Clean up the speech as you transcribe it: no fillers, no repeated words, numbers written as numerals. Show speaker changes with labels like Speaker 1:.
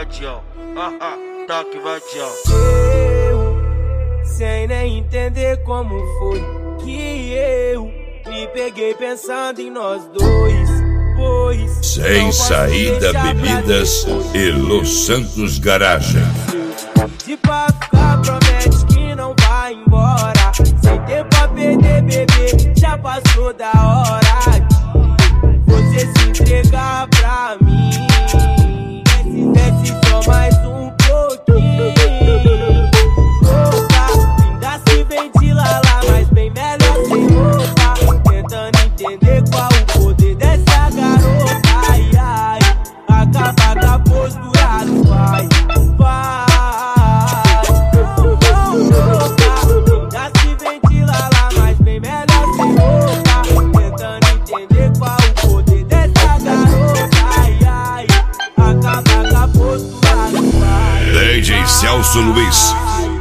Speaker 1: vadião. Toque vadião.
Speaker 2: Eu, sem nem entender como foi que eu me peguei pensando em nós dois. Pois
Speaker 3: Sem Saída Bebidas e Los Santos Garagem.
Speaker 2: De pra ficar, promete que não vai embora. Sem tempo pra perder, bebê, já passou da hora de você se entregar pra mim. Desce só mais um pouquinho. Opa, ainda se vem de lala, mas bem melhor sem roupa. Tentando entender qual o poder dessa garota. Ai, ai, acaba com a postura do pai. Ainda se vem de lala, mas bem melhor sem roupa. Tentando entender qual o poder dessa garota. Ai, ai, acaba com a postura do pai.
Speaker 3: DJ Celso Luiz.